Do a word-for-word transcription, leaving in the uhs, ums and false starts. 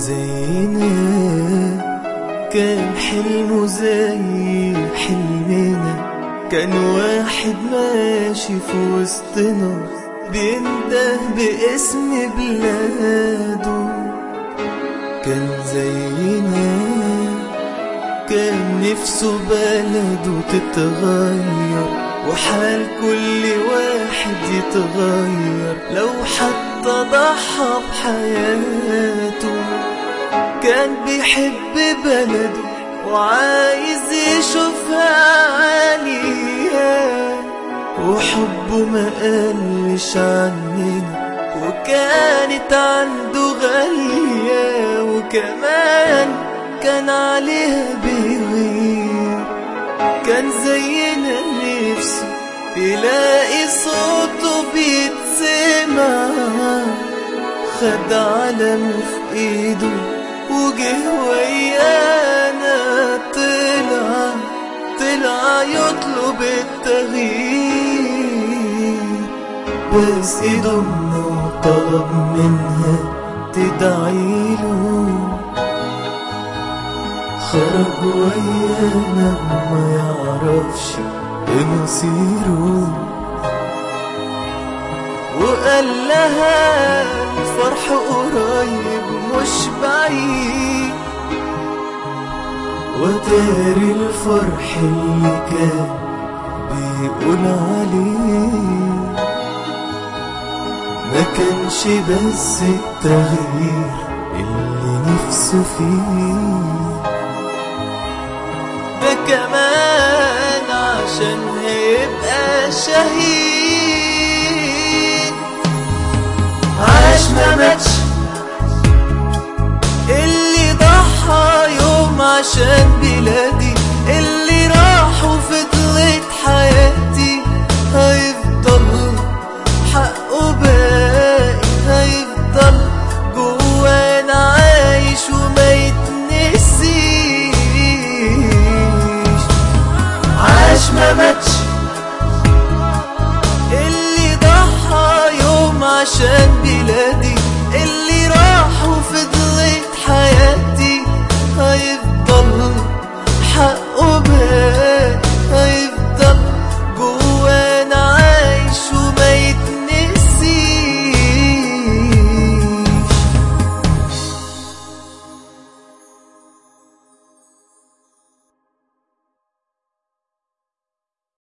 زينا، كان حلمه زي حلمنا، كان واحد ماشي في وسطنا بينده باسم بلاده. كان زينا، كان نفسه بلده تتغير وحال كل واحد يتغير لو حتى ضحى بحياته. كان بيحب بلده وعايز يشوفها عالية، وحبه ما قلش عننا وكانت عنده غالية، وكمان كان عليها بيغير. كان زينا نفسه يلاقي صوته بيتسمع، خد علمه في ايده وجه ويانا، طلع طلع يطلب التغيير. بس ايدنا وطلب منها تدعيله، خرج ويانا وما يعرفش مصيره، وقال لها الفرح قريب مش بعيد. وتاري الفرح اللي كان بيقول عليه ما كانش بس التغيير اللي نفسه فيه، ده كمان عشان هيبقى شهيد.